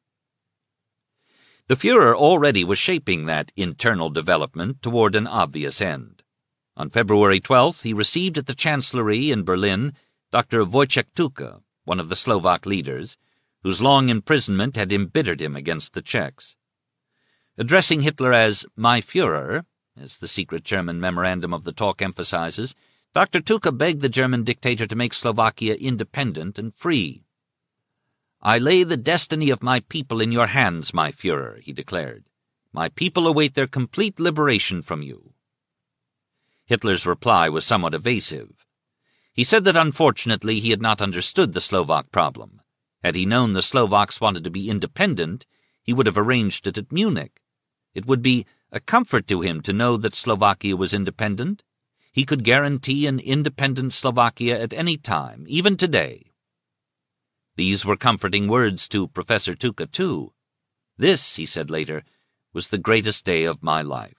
The Führer already was shaping that internal development toward an obvious end. On February twelfth, he received at the Chancellery in Berlin Doctor Wojciech Tuka, one of the Slovak leaders, whose long imprisonment had embittered him against the Czechs. Addressing Hitler as "my Führer," as the secret German memorandum of the talk emphasizes, Doctor Tuka begged the German dictator to make Slovakia independent and free. "I lay the destiny of my people in your hands, my Führer," he declared. "My people await their complete liberation from you." Hitler's reply was somewhat evasive. He said that unfortunately he had not understood the Slovak problem. Had he known the Slovaks wanted to be independent, he would have arranged it at Munich. It would be a comfort to him to know that Slovakia was independent. He could guarantee an independent Slovakia at any time, even today. These were comforting words to Professor Tuka, too. This, he said later, was the greatest day of my life.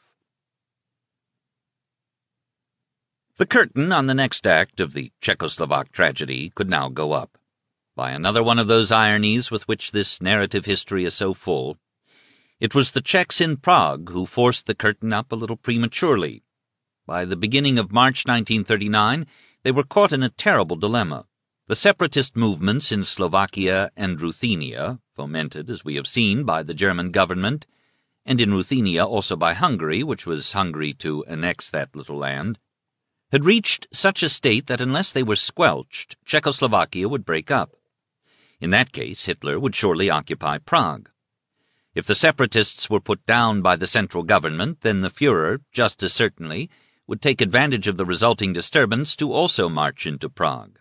The curtain on the next act of the Czechoslovak tragedy could now go up. By another one of those ironies with which this narrative history is so full, it was the Czechs in Prague who forced the curtain up a little prematurely. By the beginning of March nineteen thirty-nine, they were caught in a terrible dilemma. The separatist movements in Slovakia and Ruthenia, fomented, as we have seen, by the German government, and in Ruthenia also by Hungary, which was hungry to annex that little land, had reached such a state that unless they were squelched, Czechoslovakia would break up. In that case, Hitler would surely occupy Prague. If the separatists were put down by the central government, then the Führer, just as certainly, would take advantage of the resulting disturbance to also march into Prague.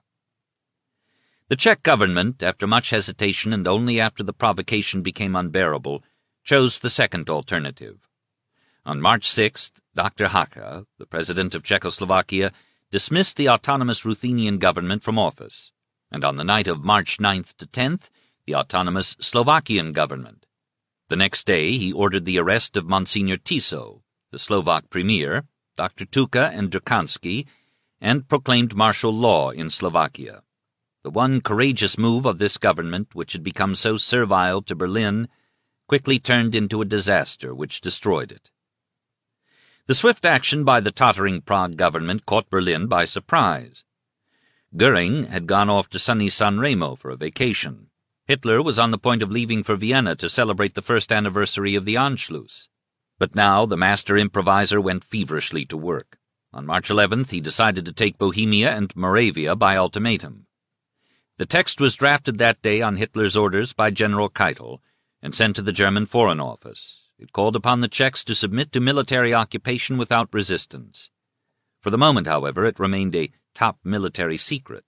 The Czech government, after much hesitation and only after the provocation became unbearable, chose the second alternative. On March sixth, Doctor Hacha, the president of Czechoslovakia, dismissed the autonomous Ruthenian government from office, and on the night of March ninth to tenth, the autonomous Slovakian government. The next day he ordered the arrest of Monsignor Tiso, the Slovak premier, Doctor Tuka and Drkansky, and proclaimed martial law in Slovakia. The one courageous move of this government, which had become so servile to Berlin, quickly turned into a disaster which destroyed it. The swift action by the tottering Prague government caught Berlin by surprise. Goering had gone off to sunny San Remo for a vacation. Hitler was on the point of leaving for Vienna to celebrate the first anniversary of the Anschluss. But now the master improviser went feverishly to work. On March eleventh he decided to take Bohemia and Moravia by ultimatum. The text was drafted that day on Hitler's orders by General Keitel and sent to the German Foreign Office. It called upon the Czechs to submit to military occupation without resistance. For the moment, however, it remained a top military secret.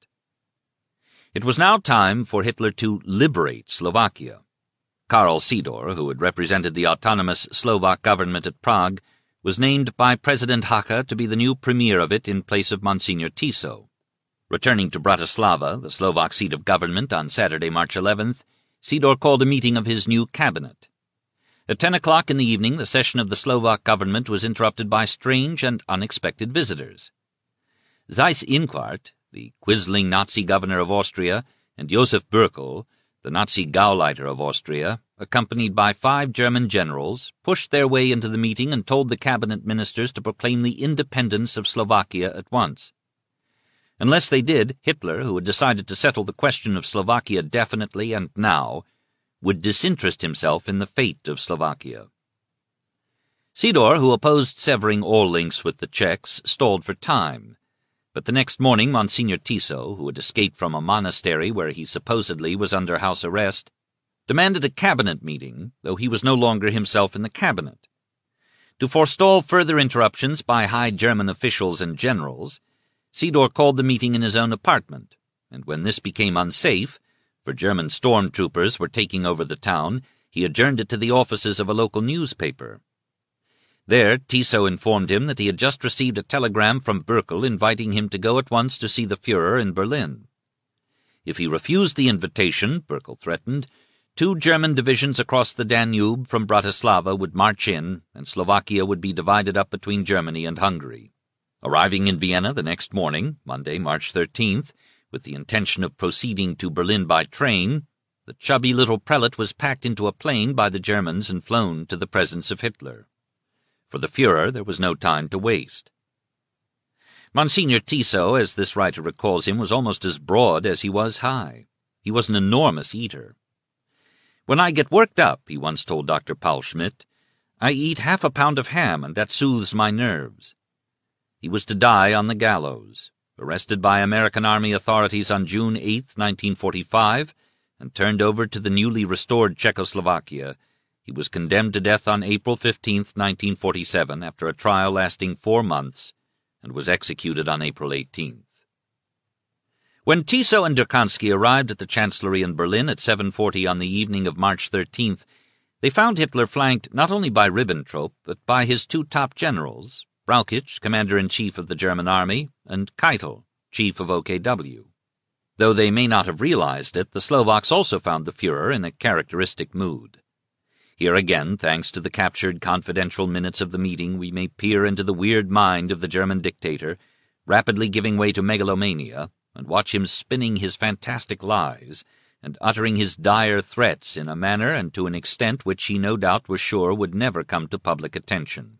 It was now time for Hitler to liberate Slovakia. Karl Sidor, who had represented the autonomous Slovak government at Prague, was named by President Hacha to be the new premier of it in place of Monsignor Tiso. Returning to Bratislava, the Slovak seat of government, on Saturday, March eleventh, Sidor called a meeting of his new cabinet. At ten o'clock in the evening, the session of the Slovak government was interrupted by strange and unexpected visitors. Seyss-Inquart, the quisling Nazi governor of Austria, and Josef Bürkel, the Nazi Gauleiter of Austria, accompanied by five German generals, pushed their way into the meeting and told the cabinet ministers to proclaim the independence of Slovakia at once. Unless they did, Hitler, who had decided to settle the question of Slovakia definitely and now, would disinterest himself in the fate of Slovakia. Sidor, who opposed severing all links with the Czechs, stalled for time. But the next morning Monsignor Tiso, who had escaped from a monastery where he supposedly was under house arrest, demanded a cabinet meeting, though he was no longer himself in the cabinet. To forestall further interruptions by high German officials and generals, Sidor called the meeting in his own apartment, and when this became unsafe, for German stormtroopers were taking over the town, he adjourned it to the offices of a local newspaper. There, Tiso informed him that he had just received a telegram from Bürkel inviting him to go at once to see the Führer in Berlin. If he refused the invitation, Bürkel threatened, two German divisions across the Danube from Bratislava would march in, and Slovakia would be divided up between Germany and Hungary. Arriving in Vienna the next morning, Monday, March thirteenth, with the intention of proceeding to Berlin by train, the chubby little prelate was packed into a plane by the Germans and flown to the presence of Hitler. For the Führer there was no time to waste. Monsignor Tiso, as this writer recalls him, was almost as broad as he was high. He was an enormous eater. "When I get worked up," he once told Doctor Paul Schmidt, "I eat half a pound of ham, and that soothes my nerves." He was to die on the gallows. Arrested by American Army authorities on June eighth, nineteen forty-five, and turned over to the newly restored Czechoslovakia, he was condemned to death on April fifteenth, nineteen forty-seven, after a trial lasting four months, and was executed on April eighteenth. When Tiso and Drkansky arrived at the Chancellery in Berlin at seven forty on the evening of March thirteenth, they found Hitler flanked not only by Ribbentrop, but by his two top generals, Brauchitsch, commander-in-chief of the German army, and Keitel, chief of O K W. Though they may not have realized it, the Slovaks also found the Führer in a characteristic mood. Here again, thanks to the captured confidential minutes of the meeting, we may peer into the weird mind of the German dictator, rapidly giving way to megalomania, and watch him spinning his fantastic lies, and uttering his dire threats in a manner and to an extent which he no doubt was sure would never come to public attention.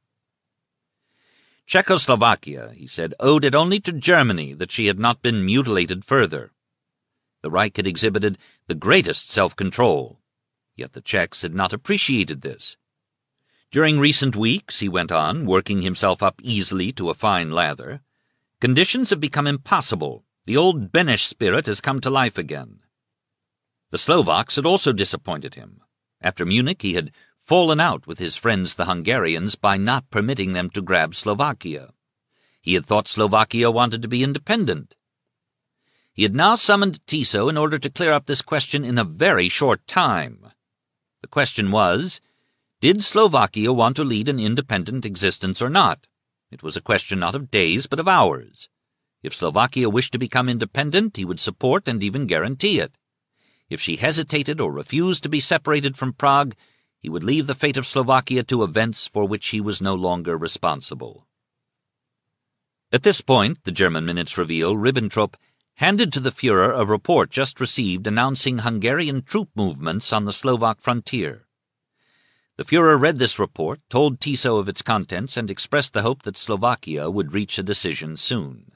Czechoslovakia, he said, owed it only to Germany that she had not been mutilated further. The Reich had exhibited the greatest self-control, yet the Czechs had not appreciated this. During recent weeks, he went on, working himself up easily to a fine lather, Conditions have become impossible. The old Beneš spirit has come to life again. The Slovaks had also disappointed him. After Munich, he had fallen out with his friends the Hungarians by not permitting them to grab Slovakia. He had thought Slovakia wanted to be independent. He had now summoned Tiso in order to clear up this question in a very short time. The question was, did Slovakia want to lead an independent existence or not? It was a question not of days, but of hours. If Slovakia wished to become independent, he would support and even guarantee it. If she hesitated or refused to be separated from Prague, he would leave the fate of Slovakia to events for which he was no longer responsible. At this point, the German minutes reveal, Ribbentrop handed to the Führer a report just received announcing Hungarian troop movements on the Slovak frontier. The Führer read this report, told Tiso of its contents, and expressed the hope that Slovakia would reach a decision soon.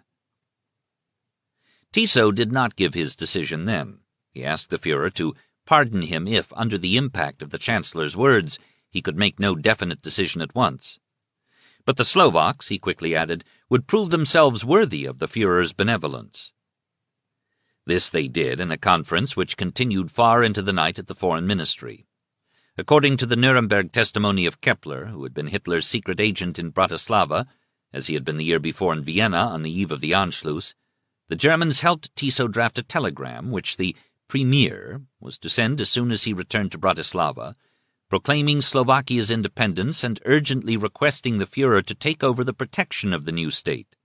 Tiso did not give his decision then. He asked the Führer to pardon him if, under the impact of the Chancellor's words, he could make no definite decision at once. But the Slovaks, he quickly added, would prove themselves worthy of the Führer's benevolence. This they did in a conference which continued far into the night at the Foreign Ministry. According to the Nuremberg testimony of Kepler, who had been Hitler's secret agent in Bratislava, as he had been the year before in Vienna on the eve of the Anschluss, the Germans helped Tiso draft a telegram which the Premier was to send as soon as he returned to Bratislava, proclaiming Slovakia's independence and urgently requesting the Führer to take over the protection of the new state.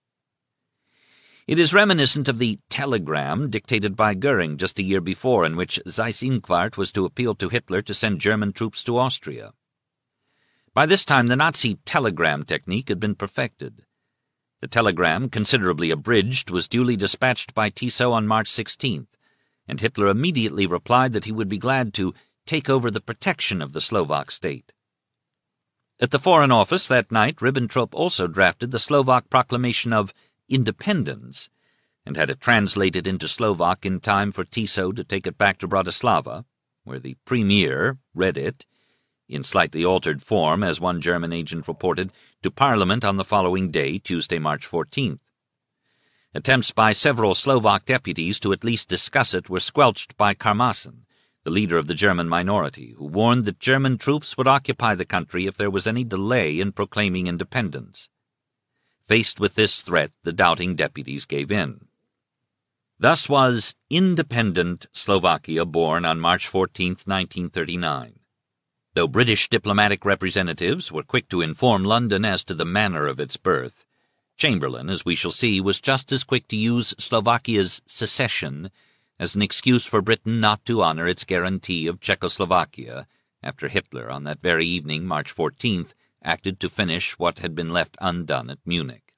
It is reminiscent of the telegram dictated by Goering just a year before, in which Seyss-Inquart was to appeal to Hitler to send German troops to Austria. By this time, the Nazi telegram technique had been perfected. The telegram, considerably abridged, was duly dispatched by Tiso on March sixteenth, and Hitler immediately replied that he would be glad to take over the protection of the Slovak state. At the Foreign Office that night, Ribbentrop also drafted the Slovak proclamation of independence, and had it translated into Slovak in time for Tiso to take it back to Bratislava, where the Premier read it, in slightly altered form, as one German agent reported, to Parliament on the following day, Tuesday, March fourteenth. Attempts by several Slovak deputies to at least discuss it were squelched by Karmasin, the leader of the German minority, who warned that German troops would occupy the country if there was any delay in proclaiming independence. Faced with this threat, the doubting deputies gave in. Thus was independent Slovakia born on March fourteenth, nineteen thirty-nine. Though British diplomatic representatives were quick to inform London as to the manner of its birth, Chamberlain, as we shall see, was just as quick to use Slovakia's secession as an excuse for Britain not to honor its guarantee of Czechoslovakia after Hitler, on that very evening, March fourteenth, acted to finish what had been left undone at Munich.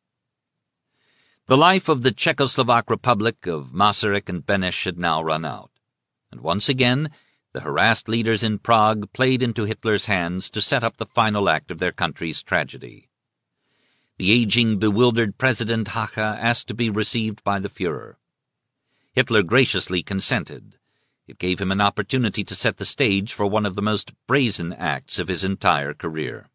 The life of the Czechoslovak Republic of Masaryk and Beneš had now run out, and once again the harassed leaders in Prague played into Hitler's hands to set up the final act of their country's tragedy. The aging, bewildered President Hacha asked to be received by the Führer. Hitler graciously consented. It gave him an opportunity to set the stage for one of the most brazen acts of his entire career.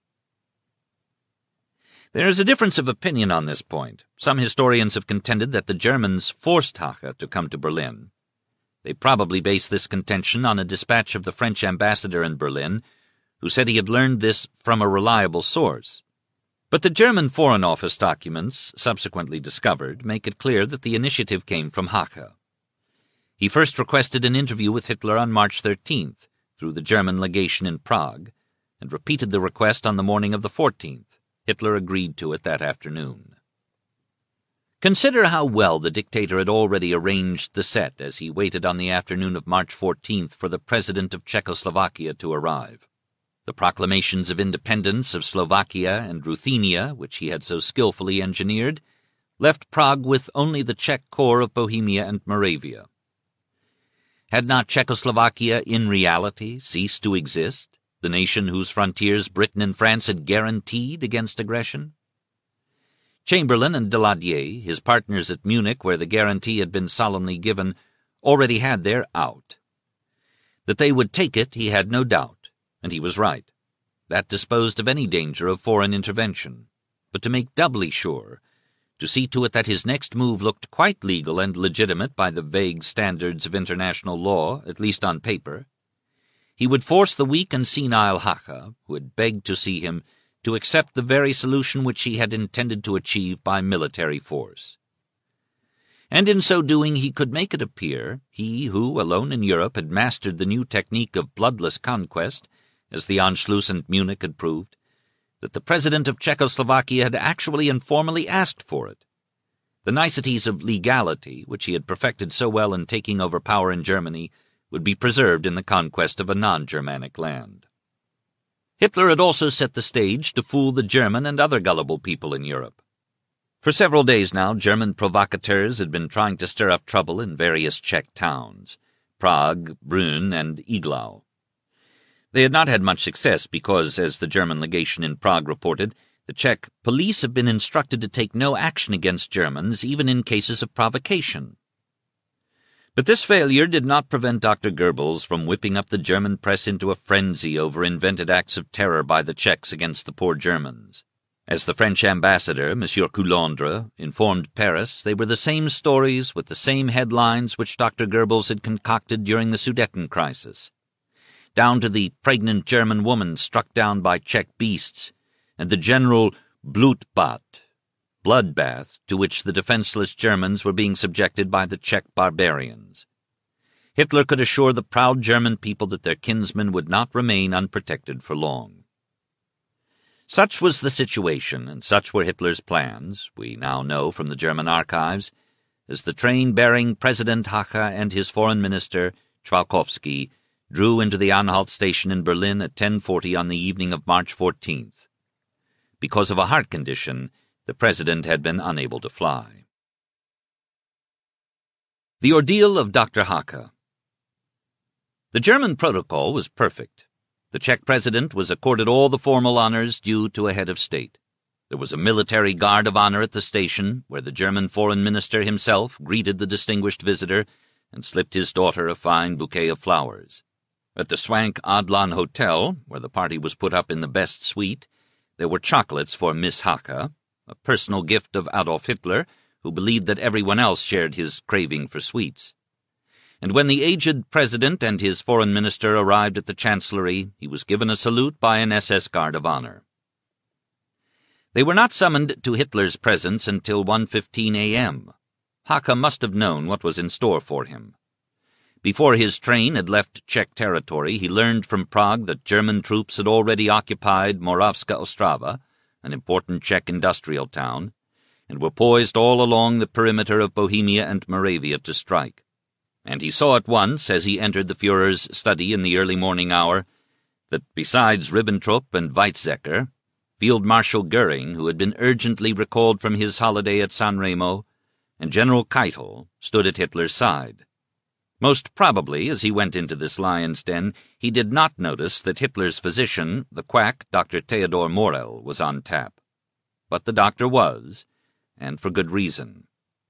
There is a difference of opinion on this point. Some historians have contended that the Germans forced Hacha to come to Berlin. They probably base this contention on a dispatch of the French ambassador in Berlin, who said he had learned this from a reliable source. But the German Foreign Office documents, subsequently discovered, make it clear that the initiative came from Hacha. He first requested an interview with Hitler on March thirteenth, through the German legation in Prague, and repeated the request on the morning of the fourteenth. Hitler agreed to it that afternoon. Consider how well the dictator had already arranged the set as he waited on the afternoon of March fourteenth for the President of Czechoslovakia to arrive. The proclamations of independence of Slovakia and Ruthenia, which he had so skillfully engineered, left Prague with only the Czech core of Bohemia and Moravia. Had not Czechoslovakia in reality ceased to exist, the nation whose frontiers Britain and France had guaranteed against aggression? Chamberlain and Daladier, his partners at Munich where the guarantee had been solemnly given, already had their out. That they would take it he had no doubt. And he was right. That disposed of any danger of foreign intervention. But to make doubly sure, to see to it that his next move looked quite legal and legitimate by the vague standards of international law, at least on paper. He would force the weak and senile Hacha, who had begged to see him, to accept the very solution which he had intended to achieve by military force. And in so doing he could make it appear, he who, alone in Europe, had mastered the new technique of bloodless conquest, as the Anschluss and Munich had proved, that the President of Czechoslovakia had actually and formally asked for it. The niceties of legality, which he had perfected so well in taking over power in Germany, would be preserved in the conquest of a non-Germanic land. Hitler had also set the stage to fool the German and other gullible people in Europe. For several days now, German provocateurs had been trying to stir up trouble in various Czech towns, Prague, Brünn, and Iglau. They had not had much success because, as the German legation in Prague reported, the Czech police have been instructed to take no action against Germans, even in cases of provocation. But this failure did not prevent Doctor Goebbels from whipping up the German press into a frenzy over invented acts of terror by the Czechs against the poor Germans. As the French ambassador, Monsieur Coulondre, informed Paris, they were the same stories with the same headlines which Doctor Goebbels had concocted during the Sudeten crisis, down to the pregnant German woman struck down by Czech beasts, and the general Blutbad, bloodbath, to which the defenseless Germans were being subjected by the Czech barbarians. Hitler could assure the proud German people that their kinsmen would not remain unprotected for long. Such was the situation, and such were Hitler's plans, we now know from the German archives, as the train bearing President Hacha and his foreign minister, Trzaskowski, drew into the Anhalt station in Berlin at ten forty on the evening of March fourteenth. Because of a heart condition, the President had been unable to fly. The ordeal of Doctor Hacha. The German protocol was perfect. The Czech President was accorded all the formal honors due to a head of state. There was a military guard of honor at the station, where the German foreign minister himself greeted the distinguished visitor and slipped his daughter a fine bouquet of flowers. At the swank Adlon Hotel, where the party was put up in the best suite, there were chocolates for Miss Hacha, a personal gift of Adolf Hitler, who believed that everyone else shared his craving for sweets. And when the aged President and his foreign minister arrived at the Chancellery, he was given a salute by an S S guard of honor. They were not summoned to Hitler's presence until one fifteen a m Hacha must have known what was in store for him. Before his train had left Czech territory, he learned from Prague that German troops had already occupied Moravska Ostrava, an important Czech industrial town, and were poised all along the perimeter of Bohemia and Moravia to strike. And he saw at once, as he entered the Führer's study in the early morning hour, that besides Ribbentrop and Weizsäcker, Field Marshal Goering, who had been urgently recalled from his holiday at San Remo, and General Keitel stood at Hitler's side. Most probably, as he went into this lion's den, he did not notice that Hitler's physician, the quack Doctor Theodor Morel, was on tap. But the doctor was, and for good reason.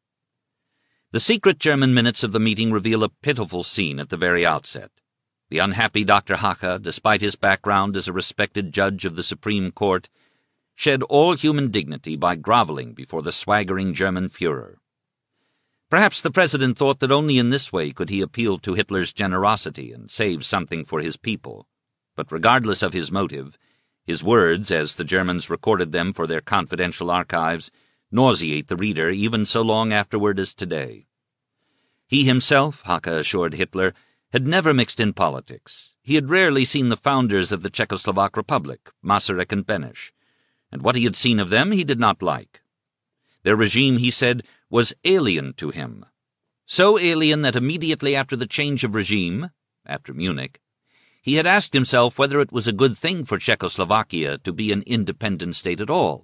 The secret German minutes of the meeting reveal a pitiful scene at the very outset. The unhappy Doctor Hacha, despite his background as a respected judge of the Supreme Court, shed all human dignity by groveling before the swaggering German Führer. Perhaps the President thought that only in this way could he appeal to Hitler's generosity and save something for his people. But regardless of his motive, his words, as the Germans recorded them for their confidential archives, nauseate the reader even so long afterward as today. He himself, Hacha assured Hitler, had never mixed in politics. He had rarely seen the founders of the Czechoslovak Republic, Masaryk and Beneš, and what he had seen of them he did not like. Their regime, he said, was alien to him. So alien that immediately after the change of regime, after Munich, he had asked himself whether it was a good thing for Czechoslovakia to be an independent state at all.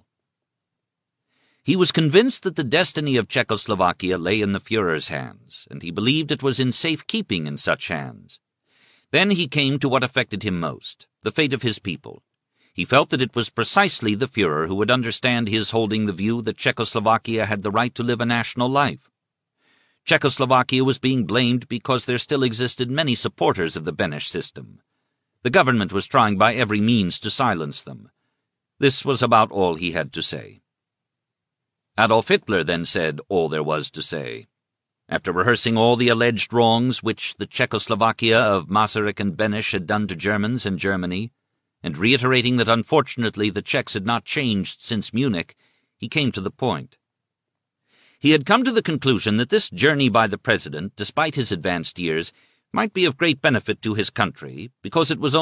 He was convinced that the destiny of Czechoslovakia lay in the Führer's hands, and he believed it was in safe keeping in such hands. Then he came to what affected him most, the fate of his people. He felt that it was precisely the Führer who would understand his holding the view that Czechoslovakia had the right to live a national life. Czechoslovakia was being blamed because there still existed many supporters of the Beneš system. The government was trying by every means to silence them. This was about all he had to say. Adolf Hitler then said all there was to say. After rehearsing all the alleged wrongs which the Czechoslovakia of Masaryk and Beneš had done to Germans and Germany, and reiterating that unfortunately the Czechs had not changed since Munich, he came to the point. He had come to the conclusion that this journey by the President, despite his advanced years, might be of great benefit to his country, because it was